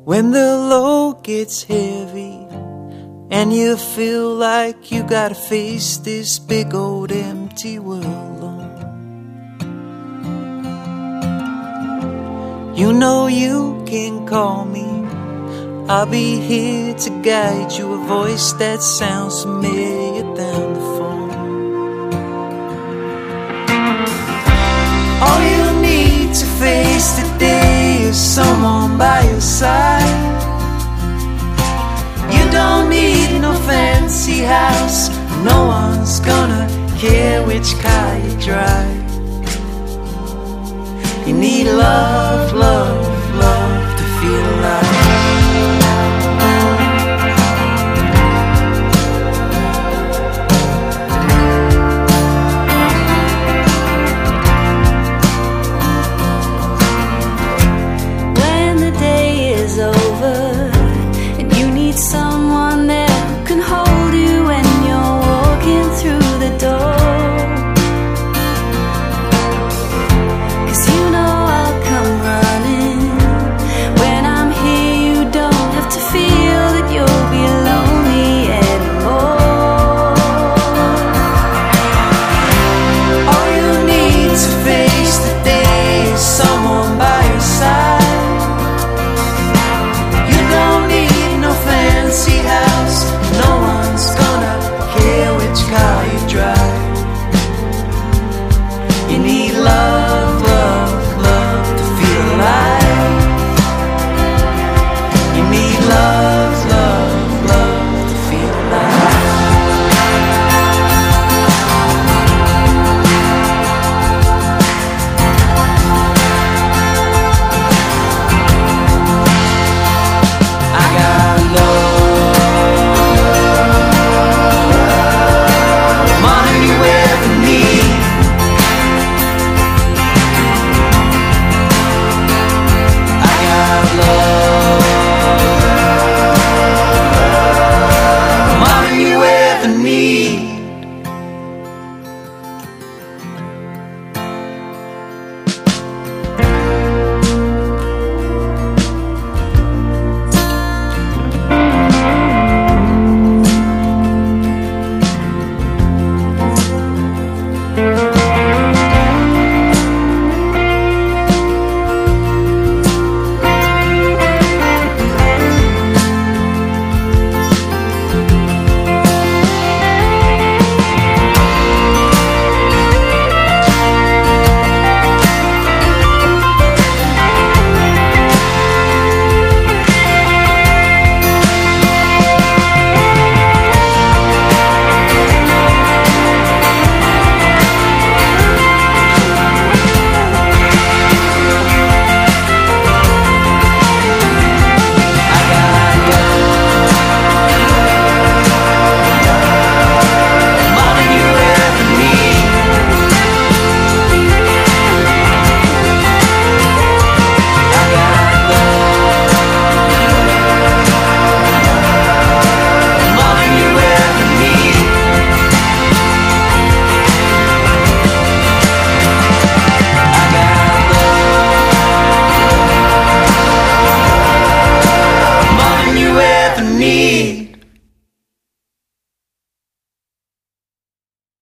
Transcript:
When the load gets heavy and you feel like you gotta face this big old empty world alone, you know you can call me. I'll be here to guide you, a voice that sounds familiar down the phone. All you need to face the day is someone by your side. You don't need no fancy house, no one's gonna care which car you drive. You need love, love, love.